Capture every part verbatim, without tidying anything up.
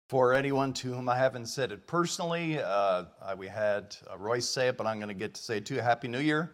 For anyone to whom I haven't said it personally, uh, I, we had uh, Royce say it, but I'm going to get to say it too. Happy New Year.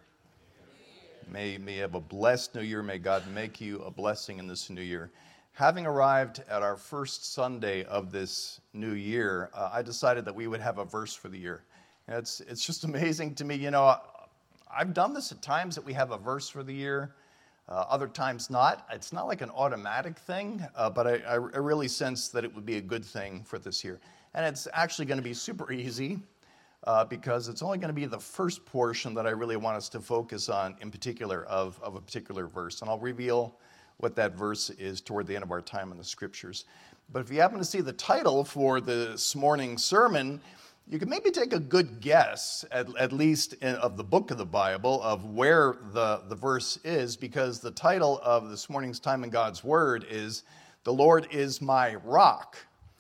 May, may you have a blessed New Year. May God make you a blessing in this new year. Having arrived at our first Sunday of this new year, uh, I decided that we would have a verse for the year. And it's, it's just amazing to me. You know, I've done this at times that we have a verse for the year. Uh, other times not. It's not like an automatic thing, uh, but I, I, I really sense that it would be a good thing for this year. And it's actually going to be super easy uh, because it's only going to be the first portion that I really want us to focus on in particular of, of a particular verse. And I'll reveal what that verse is toward the end of our time in the scriptures. But if you happen to see the title for this morning's sermon, you can maybe take a good guess, at, at least in, of the book of the Bible, of where the, the verse is, because the title of this morning's time in God's Word is, "The Lord is my rock."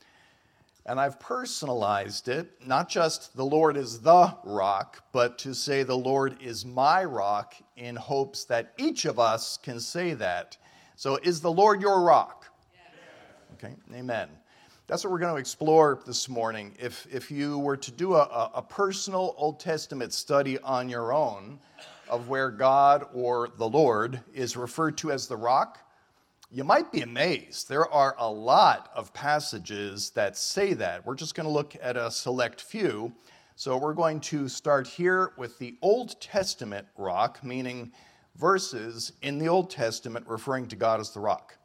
And I've personalized it, not just "the Lord is the rock," but to say "the Lord is my rock," in hopes that each of us can say that. So is the Lord your rock? Yes. Okay, amen. That's what we're going to explore this morning. If, if you were to do a, a personal Old Testament study on your own of where God or the Lord is referred to as the rock, you might be amazed. There are a lot of passages that say that. We're just going to look at a select few. So we're going to start here with the Old Testament rock, meaning verses in the Old Testament referring to God as the rock.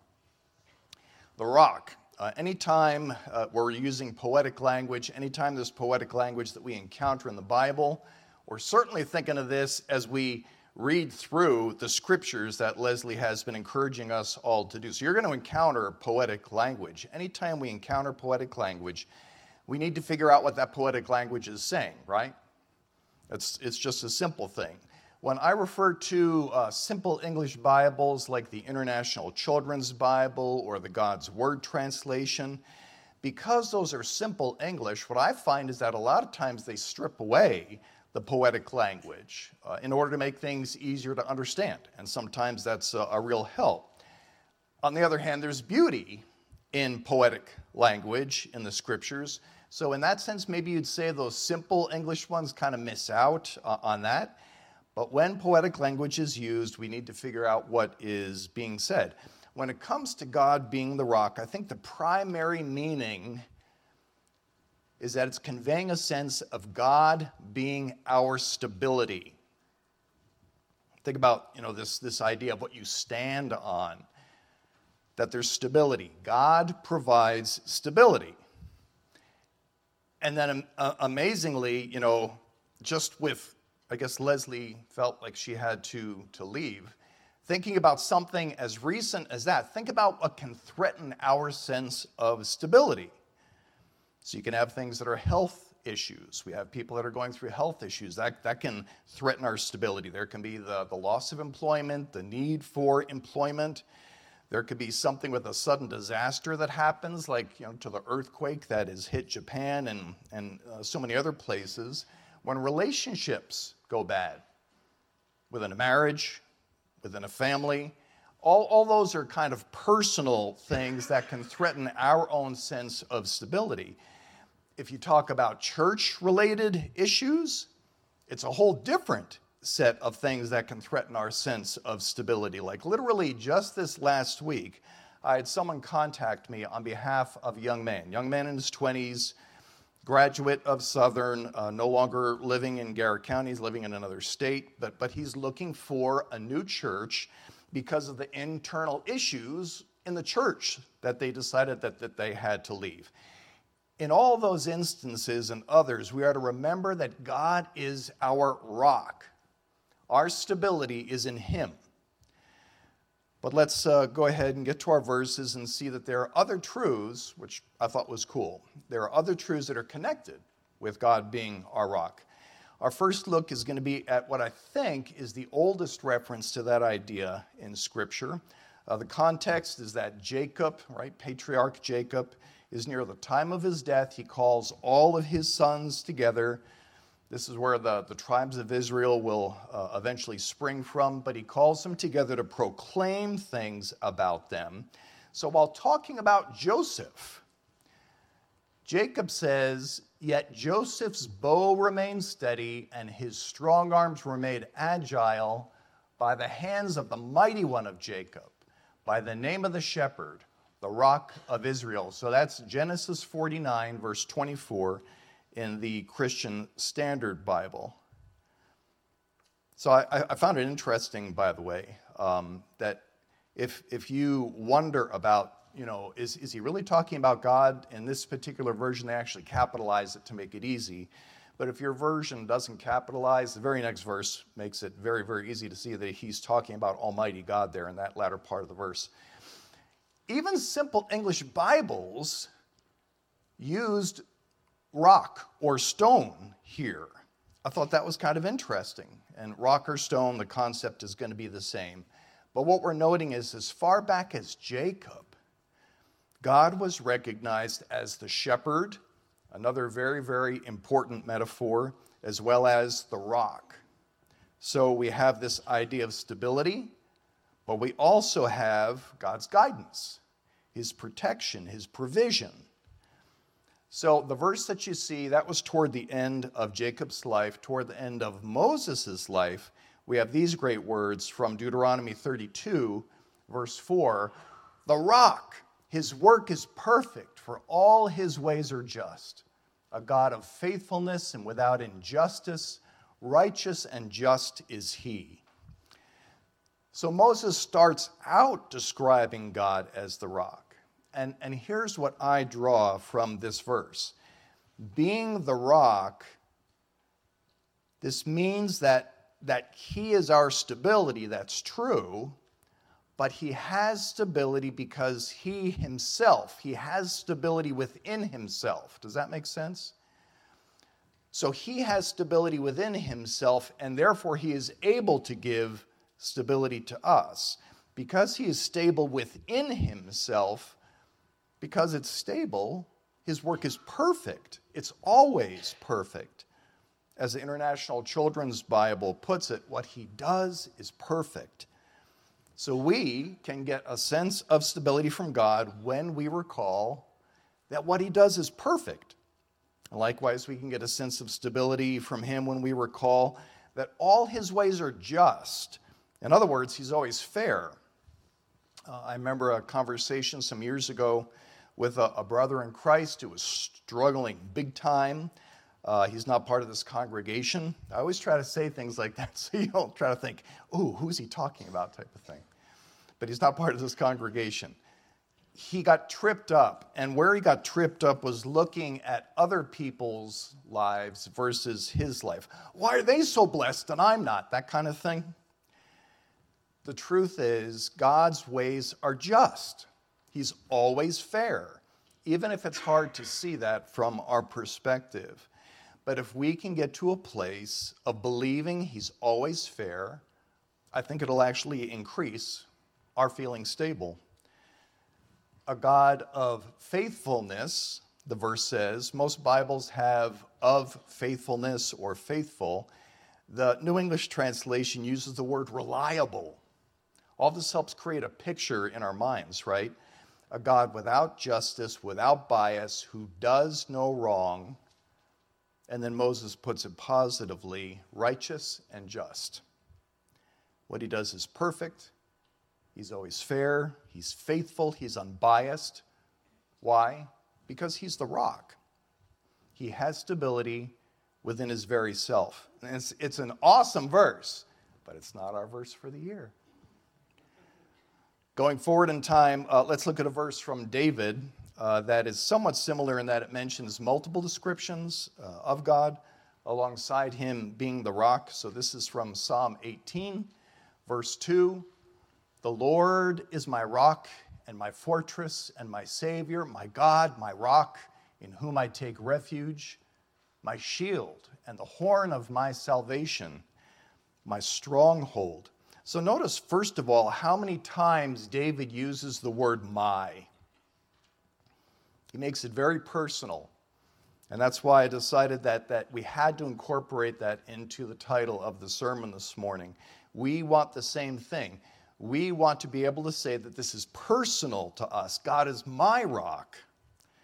The rock. Uh, anytime uh, we're using poetic language, anytime there's poetic language that we encounter in the Bible, we're certainly thinking of this as we read through the scriptures that Leslie has been encouraging us all to do. So you're going to encounter poetic language. Anytime we encounter poetic language, we need to figure out what that poetic language is saying, right? It's, it's just a simple thing. When I refer to uh, simple English Bibles like the International Children's Bible or the God's Word translation, because those are simple English, what I find is that a lot of times they strip away the poetic language uh, in order to make things easier to understand, and sometimes that's a, a real help. On the other hand, there's beauty in poetic language in the scriptures, so in that sense, maybe you'd say those simple English ones kind of miss out uh, on that. But when poetic language is used, we need to figure out what is being said. When it comes to God being the rock, I think the primary meaning is that it's conveying a sense of God being our stability. Think about, you know, this, this idea of what you stand on, that there's stability. God provides stability. And then uh, amazingly, you know, just with I guess Leslie felt like she had to, to leave. Thinking about something as recent as that, think about what can threaten our sense of stability. So you can have things that are health issues. We have people that are going through health issues. That, that can threaten our stability. There can be the, the loss of employment, the need for employment. There could be something with a sudden disaster that happens, like you know, to the earthquake that has hit Japan and, and uh, so many other places. When relationships go bad, within a marriage, within a family, all, all those are kind of personal things that can threaten our own sense of stability. If you talk about church-related issues, it's a whole different set of things that can threaten our sense of stability. Like literally just this last week, I had someone contact me on behalf of a young man, young man in his twenties, graduate of Southern, uh, no longer living in Garrett County, he's living in another state, but, but he's looking for a new church because of the internal issues in the church that they decided that, that they had to leave. In all those instances and others, we are to remember that God is our rock. Our stability is in Him. But let's uh, go ahead and get to our verses and see that there are other truths, which I thought was cool. There are other truths that are connected with God being our rock. Our first look is going to be at what I think is the oldest reference to that idea in Scripture. Uh, the context is that Jacob, right, patriarch Jacob, is near the time of his death. He calls all of his sons together. This is where the, the tribes of Israel will uh, eventually spring from, but he calls them together to proclaim things about them. So while talking about Joseph, Jacob says, "Yet Joseph's bow remained steady, and his strong arms were made agile by the hands of the mighty one of Jacob, by the name of the shepherd, the rock of Israel." So that's Genesis forty-nine, verse twenty-four in the Christian Standard Bible. So I, I found it interesting, by the way, um, that if, if you wonder about, you know, is, is he really talking about God? In this particular version, they actually capitalize it to make it easy. But if your version doesn't capitalize, the very next verse makes it very, very easy to see that he's talking about Almighty God there in that latter part of the verse. Even simple English Bibles used rock or stone here. I thought that was kind of interesting. And rock or stone, the concept is going to be the same. But what we're noting is, as far back as Jacob, God was recognized as the shepherd, another very, very important metaphor, as well as the rock. So we have this idea of stability, but we also have God's guidance, his protection, his provision. So the verse that you see, that was toward the end of Jacob's life. Toward the end of Moses' life, we have these great words from Deuteronomy thirty-two, verse four. "The rock, his work is perfect, for all his ways are just. A God of faithfulness and without injustice, righteous and just is he." So Moses starts out describing God as the rock. And, and here's what I draw from this verse. Being the rock, this means that, that he is our stability, that's true, but he has stability because he himself, he has stability within himself. Does that make sense? So he has stability within himself, and therefore he is able to give stability to us. Because he is stable within himself, because it's stable, his work is perfect. It's always perfect. As the International Children's Bible puts it, what he does is perfect. So we can get a sense of stability from God when we recall that what he does is perfect. And likewise, we can get a sense of stability from him when we recall that all his ways are just. In other words, he's always fair. Uh, I remember a conversation some years ago with a, a brother in Christ who was struggling big time. Uh, he's not part of this congregation. I always try to say things like that so you don't try to think, ooh, who's he talking about type of thing. But he's not part of this congregation. He got tripped up, and where he got tripped up was looking at other people's lives versus his life. Why are they so blessed and I'm not? That kind of thing. The truth is, God's ways are just. He's always fair, even if it's hard to see that from our perspective. But if we can get to a place of believing he's always fair, I think it'll actually increase our feeling stable. A God of faithfulness, the verse says. Most Bibles have of faithfulness or faithful. The New English Translation uses the word reliable. All this helps create a picture in our minds, right? A God without justice, without bias, who does no wrong. And then Moses puts it positively, righteous and just. What he does is perfect. He's always fair. He's faithful. He's unbiased. Why? Because he's the rock. He has stability within his very self. And it's, it's an awesome verse, but it's not our verse for the year. Going forward in time, uh, let's look at a verse from David uh, that is somewhat similar in that it mentions multiple descriptions uh, of God alongside him being the rock. So this is from Psalm eighteen, verse two. "The Lord is my rock and my fortress and my Savior, my God, my rock, in whom I take refuge, my shield and the horn of my salvation, my stronghold." So notice, first of all, how many times David uses the word my. He makes it very personal. And that's why I decided that, that we had to incorporate that into the title of the sermon this morning. We want the same thing. We want to be able to say that this is personal to us. God is my rock.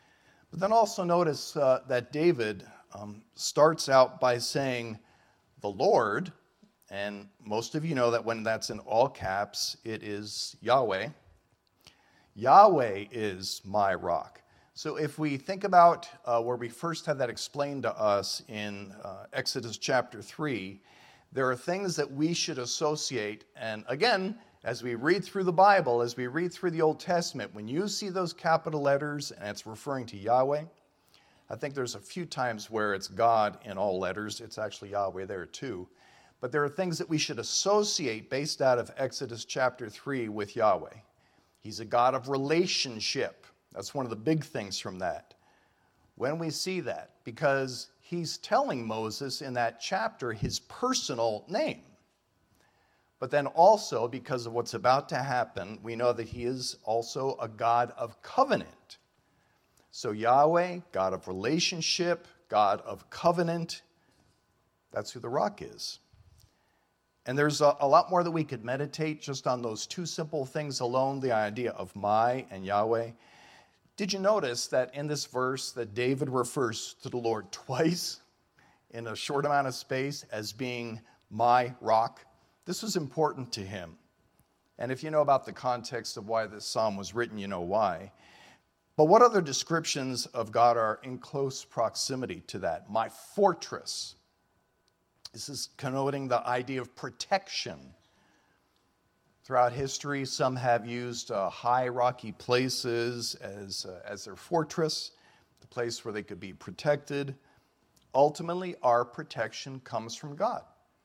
But then also notice uh, that David um, starts out by saying, the Lord, and most of you know that when that's in all caps, it is Yahweh. Yahweh is my rock. So if we think about uh, where we first had that explained to us in uh, Exodus chapter three, there are things that we should associate. And again, as we read through the Bible, as we read through the Old Testament, when you see those capital letters and it's referring to Yahweh, I think there's a few times where it's God in all letters. It's actually Yahweh there too. But there are things that we should associate based out of Exodus chapter three with Yahweh. He's a God of relationship. That's one of the big things from that. When we see that, because he's telling Moses in that chapter his personal name. But then also, because of what's about to happen, we know that he is also a God of covenant. So Yahweh, God of relationship, God of covenant, that's who the rock is. And there's a, a lot more that we could meditate just on those two simple things alone, the idea of my and Yahweh. Did you notice that in this verse that David refers to the Lord twice in a short amount of space as being my rock? This was important to him. And if you know about the context of why this psalm was written, you know why. But what other descriptions of God are in close proximity to that? My fortress. This is connoting the idea of protection. Throughout history, some have used uh, high rocky places as, uh, as their fortress, the place where they could be protected. Ultimately, our protection comes from God.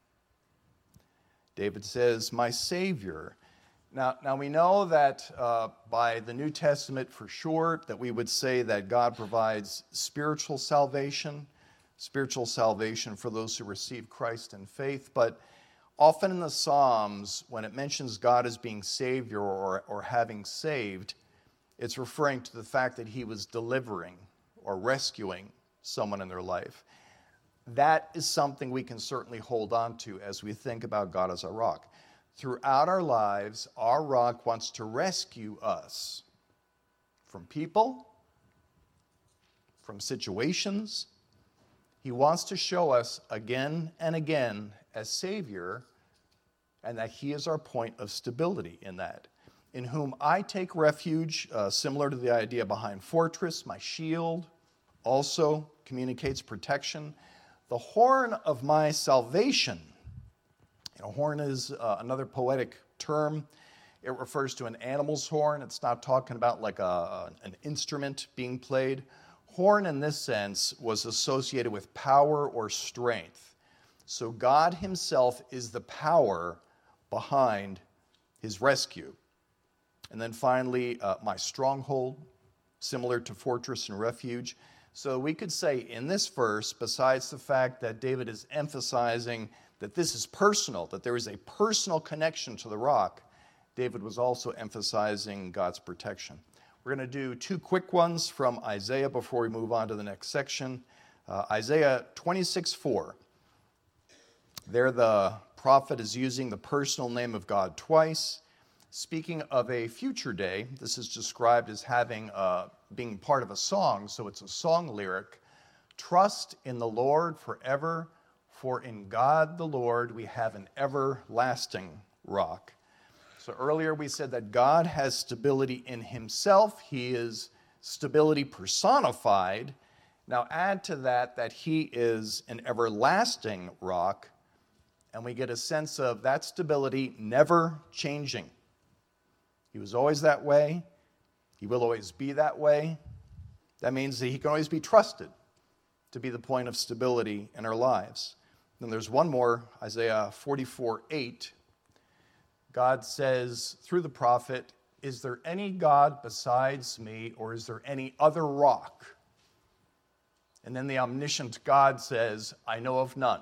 David says, my Savior. Now, now we know that uh, by the New Testament for sure, that we would say that God provides spiritual salvation, spiritual salvation for those who receive Christ in faith. But often in the Psalms, when it mentions God as being Savior or, or having saved, it's referring to the fact that he was delivering or rescuing someone in their life. That is something we can certainly hold on to as we think about God as our rock. Throughout our lives, our rock wants to rescue us from people, from situations. He wants to show us again and again as Savior, and that he is our point of stability in that. In whom I take refuge, uh, similar to the idea behind fortress, my shield also communicates protection. The horn of my salvation. You know, horn is uh, another poetic term. It refers to an animal's horn. It's not talking about like a, an instrument being played. Horn in this sense was associated with power or strength. So God himself is the power behind his rescue. And then finally, uh, my stronghold, similar to fortress and refuge. So we could say in this verse, besides the fact that David is emphasizing that this is personal, that there is a personal connection to the rock, David was also emphasizing God's protection. We're going to do two quick ones from Isaiah before we move on to the next section. Uh, Isaiah twenty-six four. There the prophet is using the personal name of God twice. Speaking of a future day, this is described as having uh, being part of a song, so it's a song lyric. Trust in the Lord forever, for in God the Lord we have an everlasting rock. So earlier we said that God has stability in himself. He is stability personified. Now add to that that he is an everlasting rock, and we get a sense of that stability never changing. He was always that way. He will always be that way. That means that he can always be trusted to be the point of stability in our lives. Then there's one more, Isaiah forty-four eight. God says through the prophet, is there any God besides me, or is there any other rock? And then the omniscient God says, I know of none.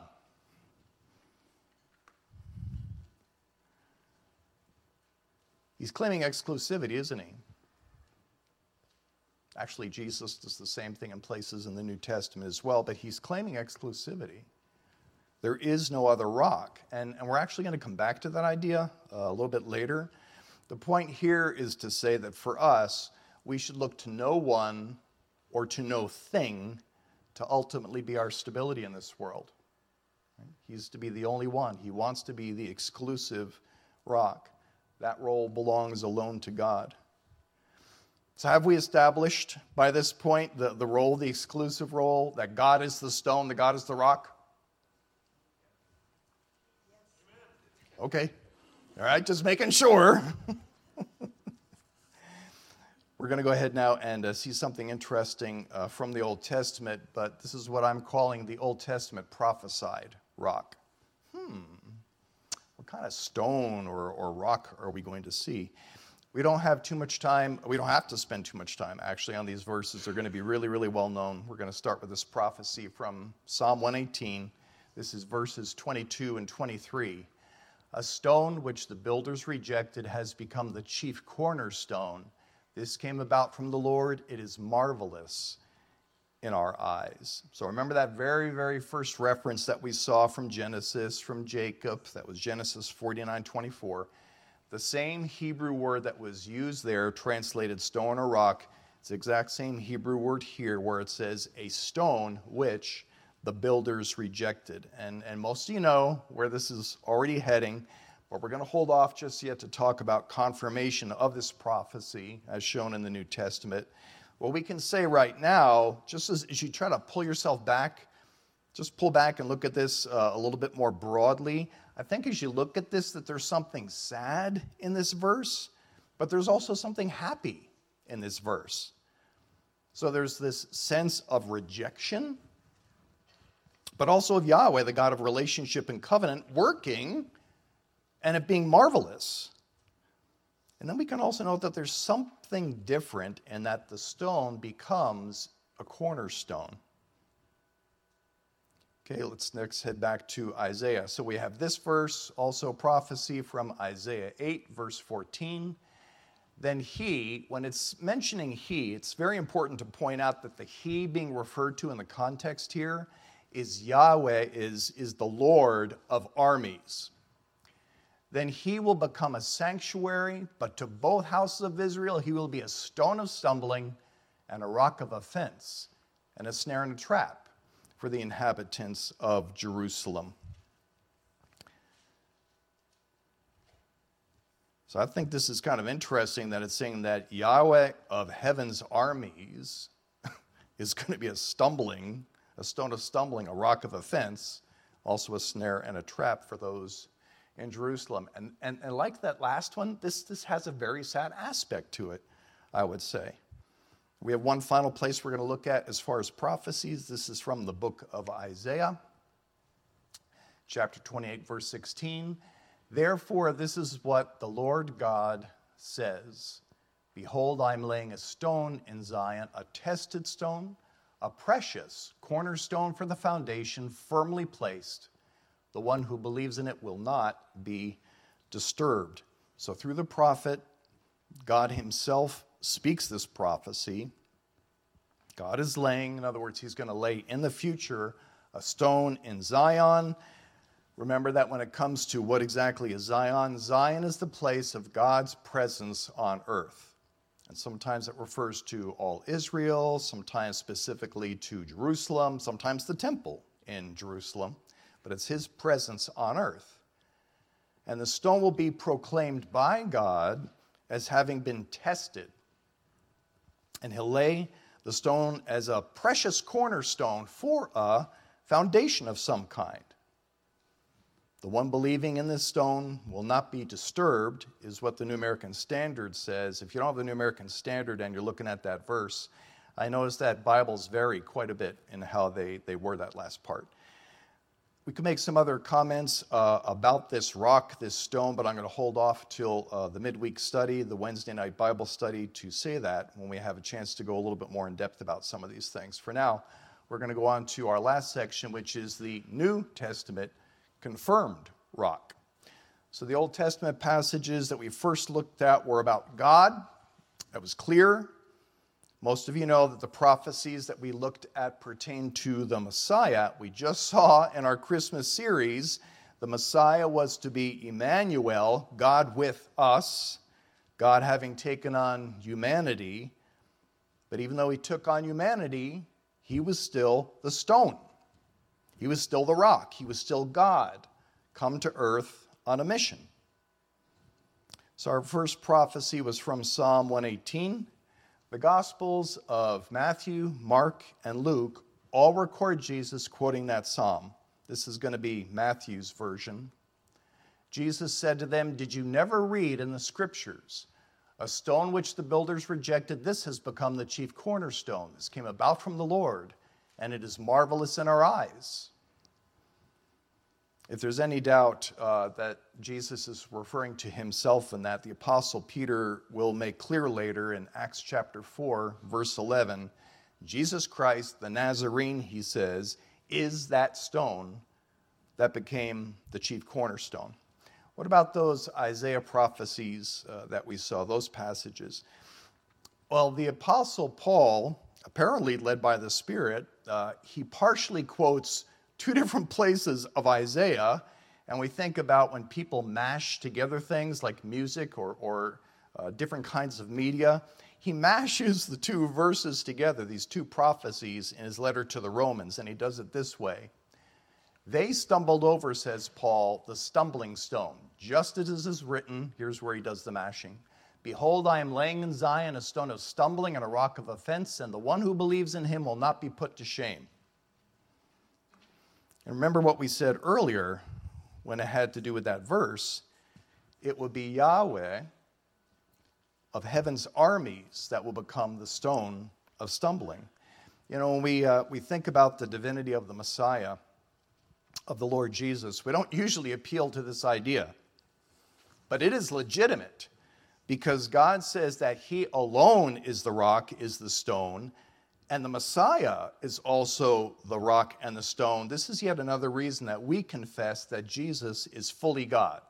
He's claiming exclusivity, isn't he? Actually, Jesus does the same thing in places in the New Testament as well, but he's claiming exclusivity. There is no other rock. And, and we're actually going to come back to that idea uh, a little bit later. The point here is to say that for us, we should look to no one or to no thing to ultimately be our stability in this world. He's to be the only one. He wants to be the exclusive rock. That role belongs alone to God. So have we established by this point the, the role, the exclusive role, that God is the stone, that God is the rock? Okay. All right, just making sure. We're going to go ahead now and uh, see something interesting uh, from the Old Testament, but this is what I'm calling the Old Testament prophesied rock. Hmm. What kind of stone or, or rock are we going to see? We don't have too much time. We don't have to spend too much time, actually, on these verses. They're going to be really, really well known. We're going to start with this prophecy from Psalm one eighteen. This is verses twenty-two and twenty-three. A stone which the builders rejected has become the chief cornerstone. This came about from the Lord. It is marvelous in our eyes. So remember that very, very first reference that we saw from Genesis, from Jacob. That was Genesis forty-nine twenty-four. The same Hebrew word that was used there, translated stone or rock, it's the exact same Hebrew word here where it says a stone which the builders rejected. And, and most of you know where this is already heading, but we're going to hold off just yet to talk about confirmation of this prophecy as shown in the New Testament. What we can say right now, just as, as you try to pull yourself back, just pull back and look at this uh, a little bit more broadly. I think as you look at this that there's something sad in this verse, but there's also something happy in this verse. So there's this sense of rejection, but also of Yahweh, the God of relationship and covenant, working and it being marvelous. And then we can also note that there's something different in that the stone becomes a cornerstone. Okay, let's next head back to Isaiah. So we have this verse, also prophecy from Isaiah eight, verse fourteen. Then he, when it's mentioning he, it's very important to point out that the he being referred to in the context here is Yahweh, is, is the Lord of armies. Then he will become a sanctuary, but to both houses of Israel he will be a stone of stumbling and a rock of offense, and a snare and a trap for the inhabitants of Jerusalem. So I think this is kind of interesting that it's saying that Yahweh of heaven's armies is going to be a stumbling, a stone of stumbling, a rock of offense, also a snare and a trap for those in Jerusalem. And, and, and like that last one, this, this has a very sad aspect to it, I would say. We have one final place we're going to look at as far as prophecies. This is from the book of Isaiah, chapter twenty-eight, verse sixteen. Therefore, this is what the Lord God says. Behold, I am laying a stone in Zion, a tested stone, a precious cornerstone for the foundation, firmly placed. The one who believes in it will not be disturbed. So through the prophet, God himself speaks this prophecy. God is laying, in other words, he's going to lay in the future a stone in Zion. Remember that when it comes to what exactly is Zion, Zion is the place of God's presence on earth. And sometimes it refers to all Israel, sometimes specifically to Jerusalem, sometimes the temple in Jerusalem. But it's his presence on earth. And the stone will be proclaimed by God as having been tested. And he'll lay the stone as a precious cornerstone for a foundation of some kind. The one believing in this stone will not be disturbed, is what the New American Standard says. If you don't have the New American Standard and you're looking at that verse, I notice that Bibles vary quite a bit in how they, they word that last part. We could make some other comments uh, about this rock, this stone, but I'm going to hold off till uh, the midweek study, the Wednesday night Bible study, to say that when we have a chance to go a little bit more in depth about some of these things. For now, we're going to go on to our last section, which is the New Testament confirmed rock. So the Old Testament passages that we first looked at were about God. That was clear. Most of you know that the prophecies that we looked at pertain to the Messiah. We just saw in our Christmas series, the Messiah was to be Emmanuel, God with us, God having taken on humanity. But even though he took on humanity, he was still the stone. He was still the rock. He was still God, come to earth on a mission. So our first prophecy was from Psalm one eighteen. The Gospels of Matthew, Mark, and Luke all record Jesus quoting that psalm. This is going to be Matthew's version. Jesus said to them, "Did you never read in the scriptures, a stone which the builders rejected, this has become the chief cornerstone. This came about from the Lord, and it is marvelous in our eyes." If there's any doubt uh, that Jesus is referring to himself in that, the Apostle Peter will make clear later in Acts chapter four, verse eleven, Jesus Christ, the Nazarene, he says, is that stone that became the chief cornerstone. What about those Isaiah prophecies uh, that we saw, those passages? Well, the Apostle Paul, apparently led by the Spirit, uh, he partially quotes two different places of Isaiah, and we think about when people mash together things like music or, or uh, different kinds of media. He mashes the two verses together, these two prophecies, in his letter to the Romans, and he does it this way. They stumbled over, says Paul, the stumbling stone, just as it is written. Here's where he does the mashing. "Behold, I am laying in Zion a stone of stumbling and a rock of offense, and the one who believes in him will not be put to shame." And remember what we said earlier when it had to do with that verse. It would be Yahweh of heaven's armies that will become the stone of stumbling. You know, when we, uh, we think about the divinity of the Messiah, of the Lord Jesus, we don't usually appeal to this idea. But it is legitimate because God says that he alone is the rock, is the stone, and the Messiah is also the rock and the stone. This is yet another reason that we confess that Jesus is fully God.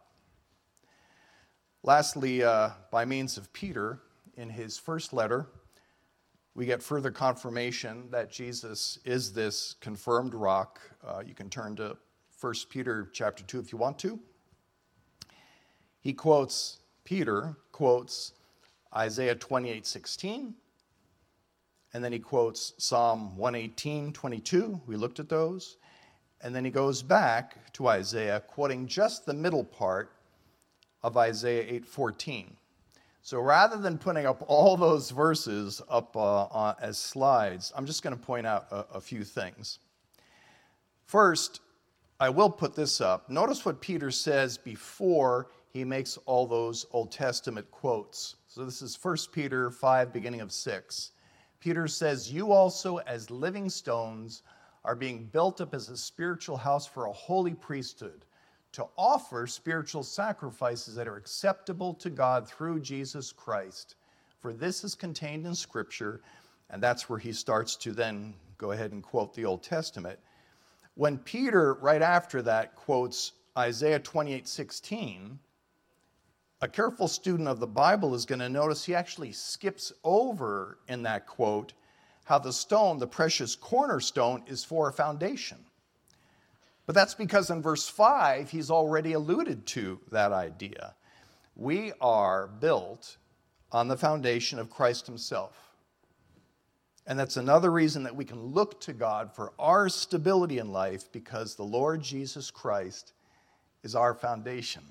Lastly, uh, by means of Peter, in his first letter, we get further confirmation that Jesus is this confirmed rock. Uh, you can turn to First Peter chapter two if you want to. He quotes, Peter quotes Isaiah twenty-eight sixteen, and then he quotes Psalm one eighteen twenty-two. We looked at those. And then he goes back to Isaiah, quoting just the middle part of Isaiah eight fourteen. So rather than putting up all those verses up uh, uh, as slides, I'm just going to point out a, a few things. First, I will put this up. Notice what Peter says before he makes all those Old Testament quotes. So this is First Peter five, beginning of six. Peter says, "You also, as living stones, are being built up as a spiritual house for a holy priesthood, to offer spiritual sacrifices that are acceptable to God through Jesus Christ. For this is contained in Scripture," and that's where he starts to then go ahead and quote the Old Testament. When Peter, right after that, quotes Isaiah twenty-eight sixteen, a careful student of the Bible is going to notice he actually skips over in that quote how the stone, the precious cornerstone, is for a foundation. But that's because in verse five, he's already alluded to that idea. We are built on the foundation of Christ himself. And that's another reason that we can look to God for our stability in life, because the Lord Jesus Christ is our foundation.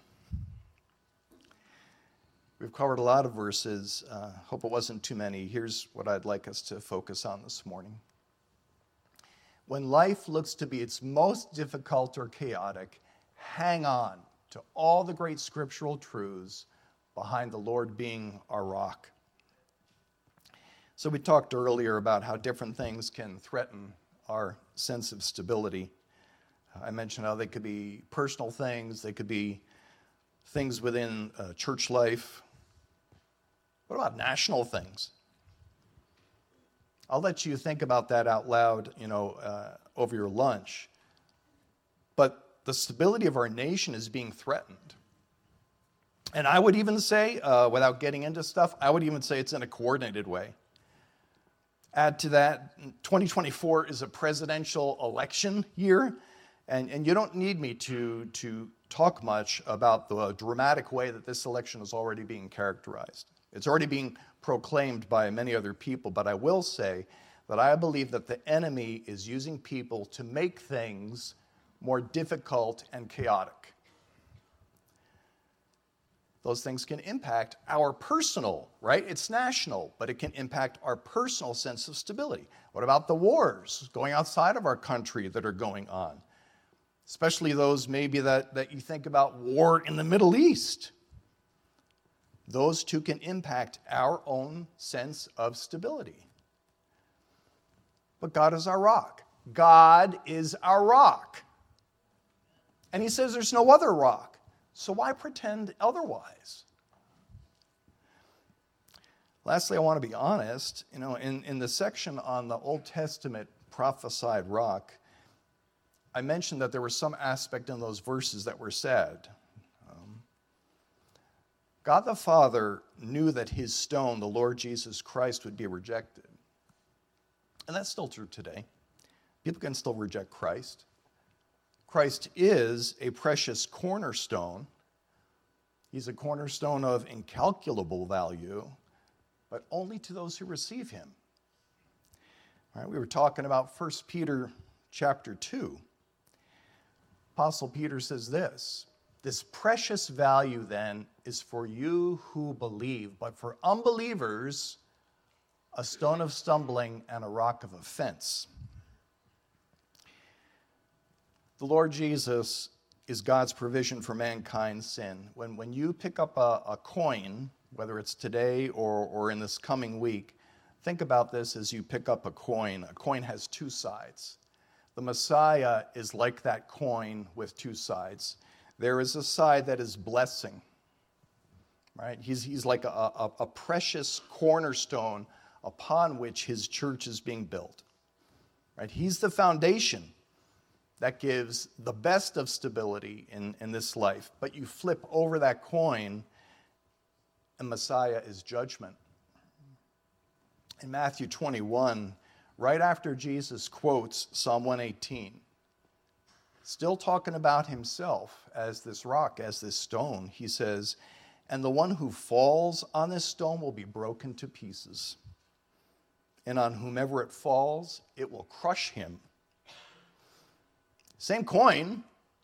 We've covered a lot of verses. Uh, hope it wasn't too many. Here's what I'd like us to focus on this morning. When life looks to be its most difficult or chaotic, hang on to all the great scriptural truths behind the Lord being our rock. So we talked earlier about how different things can threaten our sense of stability. I mentioned how they could be personal things, they could be things within uh, church life. What about national things? I'll let you think about that out loud, you know, uh, over your lunch. But the stability of our nation is being threatened. And I would even say, uh, without getting into stuff, I would even say it's in a coordinated way. Add to that, twenty twenty-four is a presidential election year, and, and you don't need me to, to talk much about the dramatic way that this election is already being characterized. It's already being proclaimed by many other people, but I will say that I believe that the enemy is using people to make things more difficult and chaotic. Those things can impact our personal, right? It's national, but it can impact our personal sense of stability. What about the wars going outside of our country that are going on? Especially those maybe that, that you think about war in the Middle East. Those two can impact our own sense of stability. But God is our rock. God is our rock. And he says there's no other rock. So why pretend otherwise? Lastly, I want to be honest. You know, in, in the section on the Old Testament prophesied rock, I mentioned that there was some aspect in those verses that were sad. Um, God the Father knew that his stone, the Lord Jesus Christ, would be rejected. And that's still true today. People can still reject Christ. Christ is a precious cornerstone. He's a cornerstone of incalculable value, but only to those who receive him. All right, we were talking about First Peter chapter two. Apostle Peter says this, "This precious value then is for you who believe, but for unbelievers, a stone of stumbling and a rock of offense." The Lord Jesus is God's provision for mankind's sin. When, when you pick up a, a coin, whether it's today or, or in this coming week, think about this as you pick up a coin. A coin has two sides. The Messiah is like that coin with two sides. There is a side that is blessing, right? He's, he's like a, a, a precious cornerstone upon which his church is being built, right? He's the foundation that gives the best of stability in, in this life. But you flip over that coin, and Messiah is judgment. In Matthew twenty-one, right after Jesus quotes Psalm one eighteen, still talking about himself as this rock, as this stone, he says, "And the one who falls on this stone will be broken to pieces. And on whomever it falls, it will crush him." Same coin,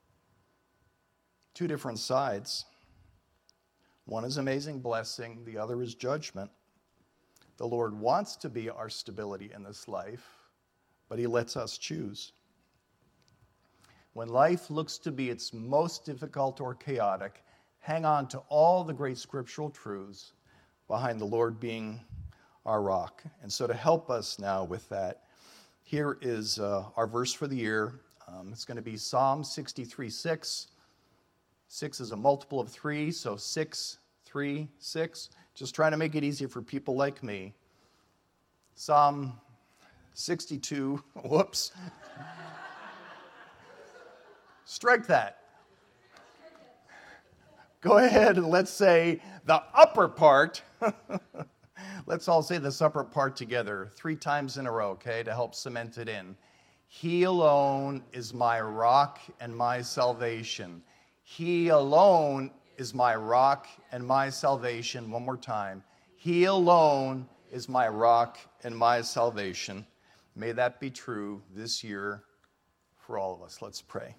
two different sides. One is amazing blessing, the other is judgment. The Lord wants to be our stability in this life, but he lets us choose. When life looks to be its most difficult or chaotic, hang on to all the great scriptural truths behind the Lord being our rock. And so to help us now with that, here is uh, our verse for the year. Um, it's going to be Psalm sixty-three six. Six is a multiple of three, so six, three, six. Just trying to make it easier for people like me. Psalm sixty-two, whoops. Strike that. Go ahead and let's say the upper part. Let's all say this upper part together three times in a row, okay, to help cement it in. He alone is my rock and my salvation. He alone is my rock and my salvation. One more time. He alone is my rock and my salvation. May that be true this year for all of us. Let's pray.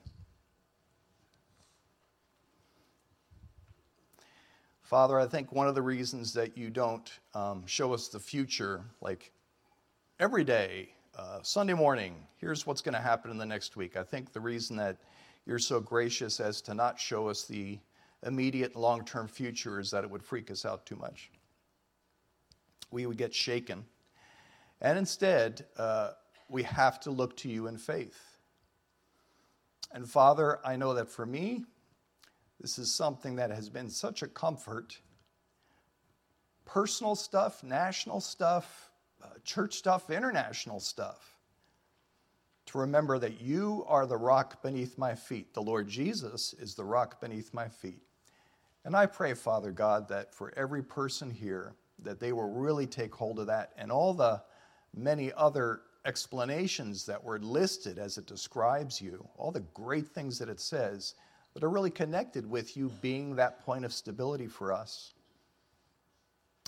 Father, I think one of the reasons that you don't um, show us the future, like every day, uh, Sunday morning, here's what's going to happen in the next week. I think the reason that you're so gracious as to not show us the immediate long-term future is that it would freak us out too much. We would get shaken. And instead, uh, we have to look to you in faith. And Father, I know that for me, this is something that has been such a comfort. Personal stuff, national stuff, uh, church stuff, international stuff. To remember that you are the rock beneath my feet. The Lord Jesus is the rock beneath my feet. And I pray, Father God, that for every person here, that they will really take hold of that and all the many other explanations that were listed as it describes you, all the great things that it says, that are really connected with you being that point of stability for us.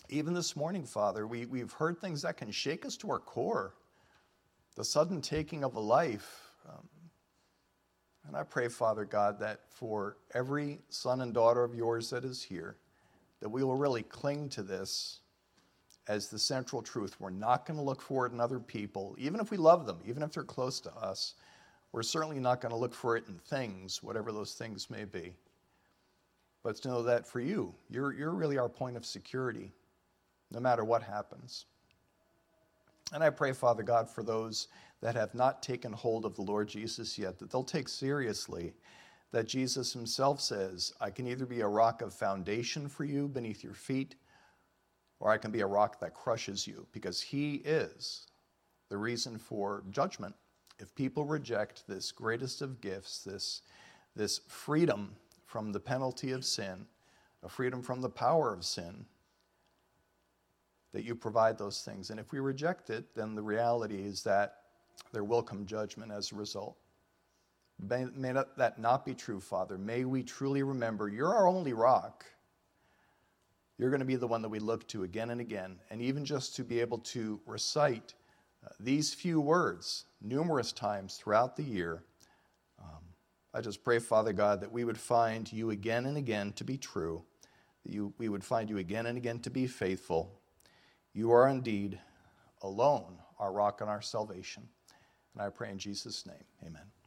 Even this morning, Father, we, we've heard things that can shake us to our core. The sudden taking of a life. Um, and I pray, Father God, that for every son and daughter of yours that is here, that we will really cling to this as the central truth. We're not going to look for it in other people, even if we love them, even if they're close to us. We're certainly not going to look for it in things, whatever those things may be. But to know that for you, you're, you're really our point of security, no matter what happens. And I pray, Father God, for those that have not taken hold of the Lord Jesus yet, that they'll take seriously that Jesus himself says, I can either be a rock of foundation for you beneath your feet, or I can be a rock that crushes you, because he is the reason for judgment. If people reject this greatest of gifts, this, this freedom from the penalty of sin, a freedom from the power of sin, that you provide those things. And if we reject it, then the reality is that there will come judgment as a result. May, may that not be true, Father. May we truly remember you're our only rock. You're going to be the one that we look to again and again. And even just to be able to recite uh, these few words numerous times throughout the year, um, I just pray, Father God, that we would find you again and again to be true, that you, we would find you again and again to be faithful. You are indeed alone our rock and our salvation. And I pray in Jesus' name, amen.